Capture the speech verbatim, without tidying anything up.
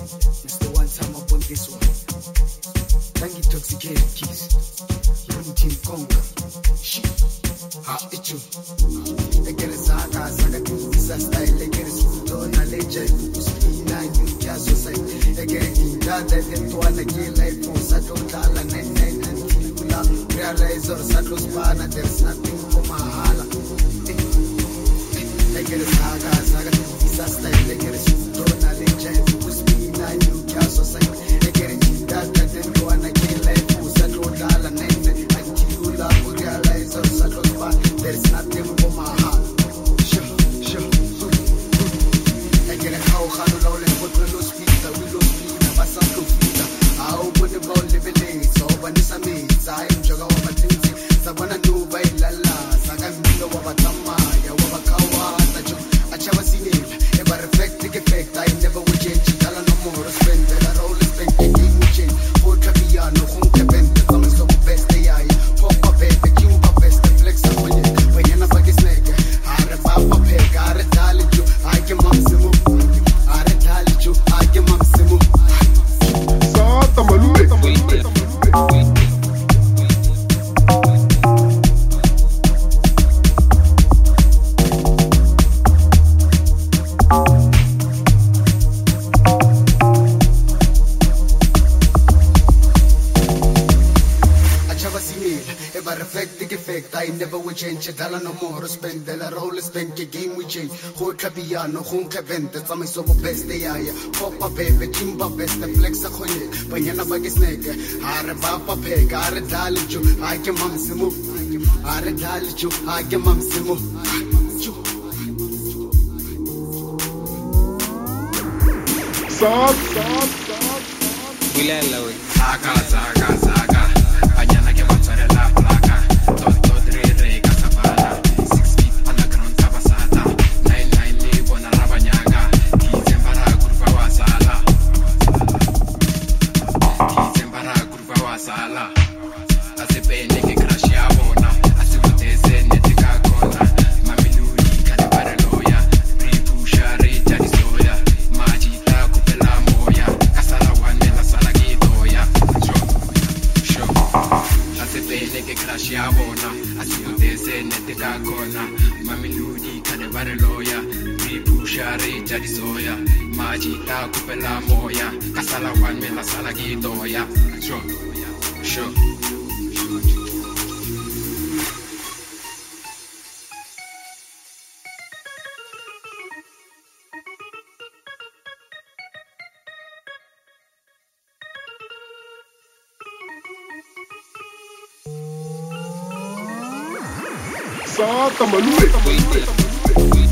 It's the one time up on this one. Thank you, Toxicated Keys. You team conquer. Shit. Ha, it's you. I get a saga, saga, this a style. I get a suit, I legend. Spina, you just say. I get a king, that I get to one again, like for Sato Tala, nine, nine, and Tula. Realize or Sato Spana, there's nothing for my hala. I get a saga, saga, this a style. I get a suit, I legend. Spina, you just say. I get a king, that I get to one again, like for Sato Tala, nine, nine, and Tula. Realize or Sato Spana, there's nothing for my hala. Sure, sure. I get a cow, Hanu, Lowland, what will lose pizza, we lose pizza, but some to pizza. I open the ball, living late, so when it's a maze, I am Jaga of a Tinti, Savannah do by Lala, Sagamino of a Tama, Yawakawa, I never seen it, if I reflect the effect, I never would change, Tala no more, spend the roll, spend the game, change, for Trapiano, Hunka Bent, the summons of best A I, Pop up, the Cuba best, the flex of it, when you're not like a snake, I have a papa peg, I retaliate you, I can maximum. Sata malume, I never would change it, no more spend the roll, spend the game we change. Who Trapiano, Hunka Bent, the summer so best day, Papa Pepe, Timba best, the flex of Honey, Bayana Bagisnake, Arabapa Peg, Aradalichu, I can Mamsimu, Aradalichu, I can Mamsimu. Stop, stop, stop, stop. Saga, saga, saga. Bayana que mozzarella placa. Sata malume.